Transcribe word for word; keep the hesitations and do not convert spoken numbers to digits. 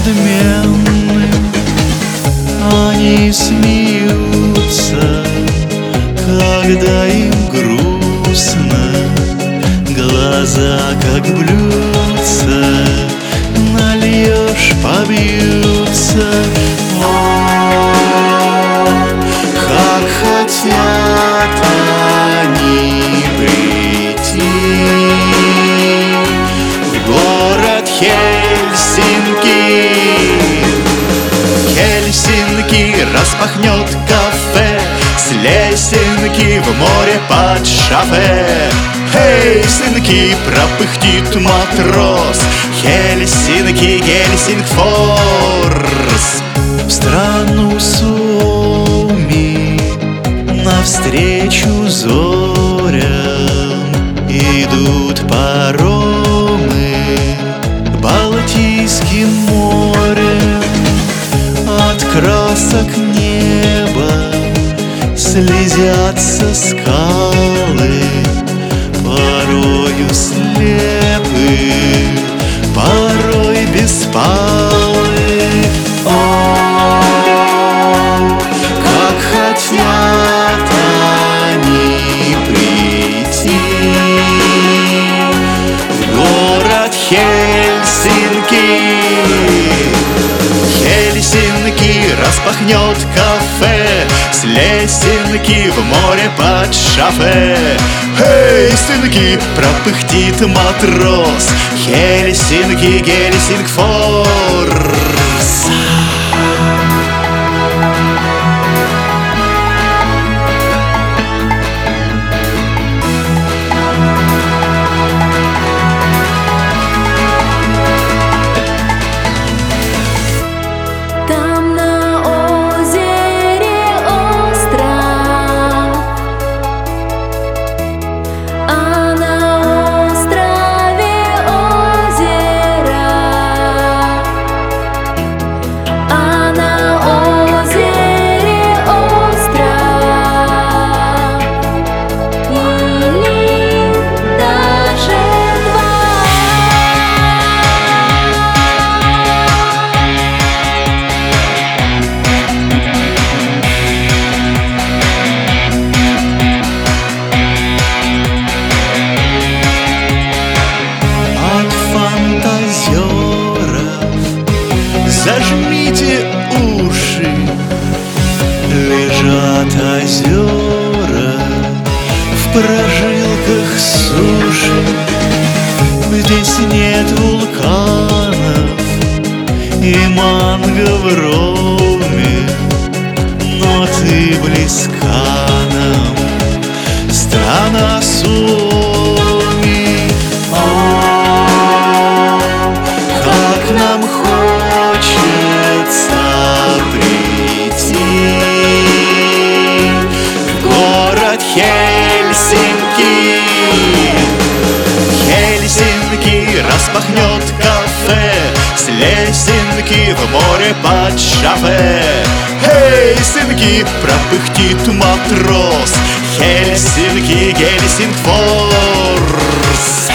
надменным. Они смеются, когда им грустно, глаза как блюдца, нальешь — побьются. О, как хотят они прийти в город Хельсинки. Хельсинки распахнет кафе с лесенки в море под шофе. Эй, сынки, пропыхтит матрос, Хельсинки, Гельсингфорс. В страну Суоми навстречу зорям идут паромы Балтийским морем. От красок неба слезятся скалы, порою слепы, порой беспалы. О, как хотят они прийти в город Хельсинки. Хельсинки распахнет кафе с лесенки в море под шофе. Эй, сынки, пропыхтит матрос, Хельсинки, Гельсингфорс. Зажмите уши, лежат озера в прожилках суши. Здесь нет вулканов и манго в роме, но ты близка нам, страна Суоми. О, как нам хочется прийти в город Хельсинки. Хельсинки распахнет кафе с лесенки в море под шофе. Эй, сынки, пропыхтит матрос, Хельсинки, Гельсингфорс.